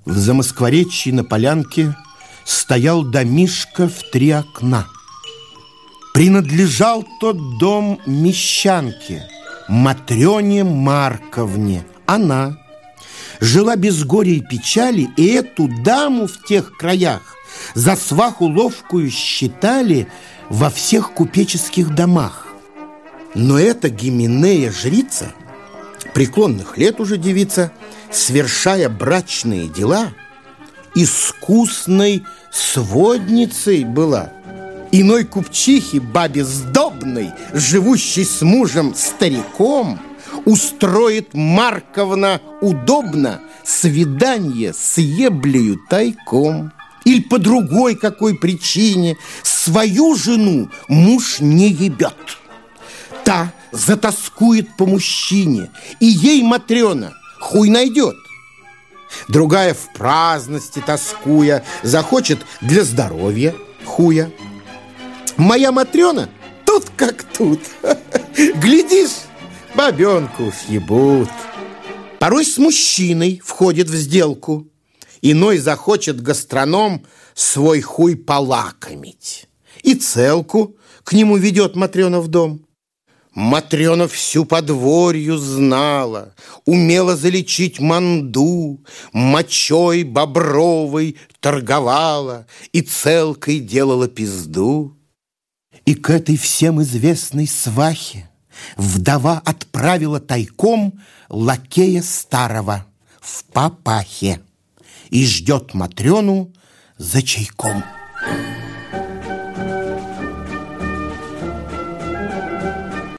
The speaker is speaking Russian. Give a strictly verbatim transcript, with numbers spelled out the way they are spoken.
В Замоскворечье на полянке стоял домишко в три окна. Принадлежал тот дом мещанке, Матрёне Марковне. Она жила без горя и печали, и эту даму в тех краях за сваху ловкую считали во всех купеческих домах. Но эта Гименея жрица, преклонных лет уже девица, свершая брачные дела, искусной сводницей была. Иной купчихе, бабе сдобной, живущей с мужем стариком, устроит Марковна удобно свидание с еблею тайком. Или по другой какой причине свою жену муж не ебет. Та затаскует по мужчине, и ей Матрёна хуй найдет. Другая в праздности тоскуя захочет для здоровья хуя. Моя Матрёна тут как тут. Глядишь, бабёнку уж ебут. Порой с мужчиной входит в сделку. Иной захочет гастроном свой хуй полакомить. И целку к нему ведет Матрёна в дом. Матрёна всю подворью знала, умела залечить манду, мочой бобровой торговала и целкой делала пизду. И к этой всем известной свахе вдова отправила тайком лакея старого в папахе и ждет Матрёну за чайком.